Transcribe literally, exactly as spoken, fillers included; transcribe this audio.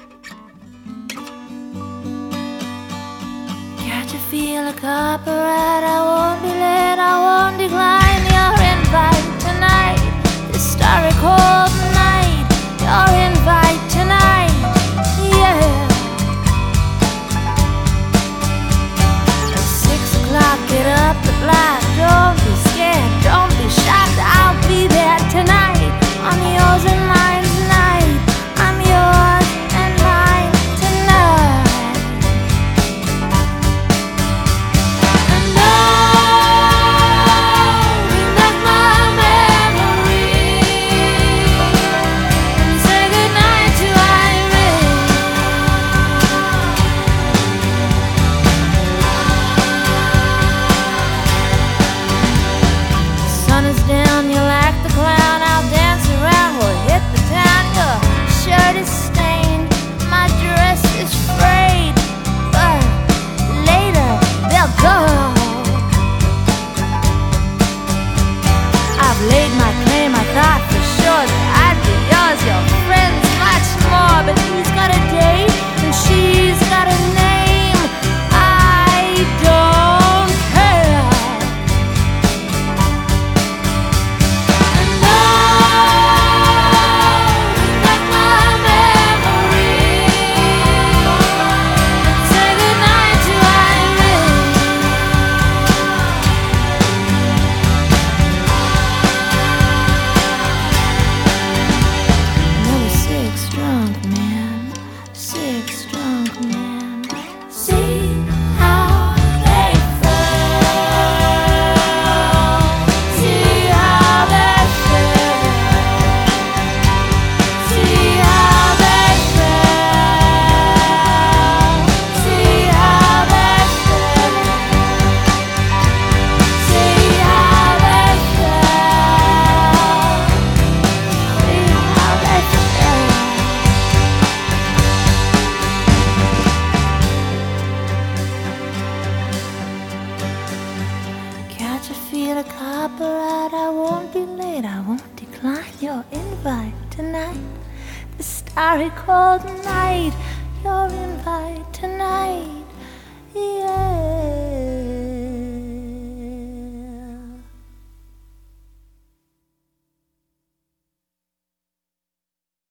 Can't you feel a copyright? I won't be late, I won't decline your invite tonight. This starry cold night, your invite tonight, yeah. At six o'clock, get up the block. Don't be scared, don't be shocked. I'll be there tonight. I'm yours and mine tonight. I'm yours and mine tonight. And oh, bring back my memory and say goodnight to Irene. The sun is down, you like the clown. I'll dance around, we'll hit the town. Your shirt is stained, my dress is frayed, but later they'll go. I've laid my claim, I thought for sure that I'd be yours, your friends much more. But he's got a date and she's got a name. I don't care. And oh, bring back my memory and say goodnight to Irene. Another six drunk man, six drunk man. See how they fell. See how they fell. See how they fell. See how they fell. See how they fell. See how they fell. Can't you feel a copyright? I won't be late, I won't decline your invite tonight. The starry cold night, your invite